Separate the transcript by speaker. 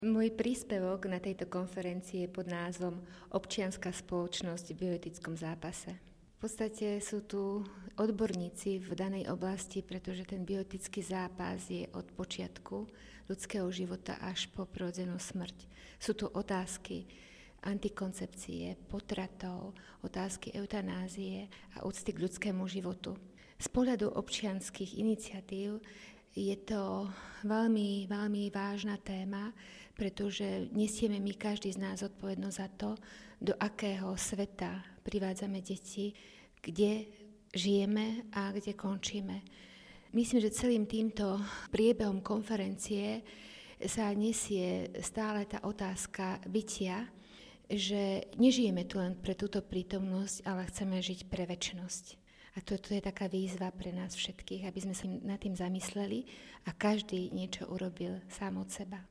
Speaker 1: Môj príspevok na tejto konferencii je pod názvom Občianska spoločnosť v bioetickom zápase. V podstate sú tu odborníci v danej oblasti, pretože ten bioetický zápas je od počiatku ľudského života až po prirodzenú smrť. Sú tu otázky antikoncepcie, potratov, otázky eutanázie a úcty k ľudskému životu. Z pohľadu občianskych iniciatív je to veľmi, veľmi vážna téma, pretože nesieme my každý z nás zodpovednosť za to, do akého sveta privádzame deti, kde žijeme a kde končíme. Myslím, že celým týmto priebehom konferencie sa nesie stále tá otázka bytia, že nežijeme tu len pre túto prítomnosť, ale chceme žiť pre večnosť. A toto je taká výzva pre nás všetkých, aby sme sa nad tým zamysleli a každý niečo urobil sám od seba.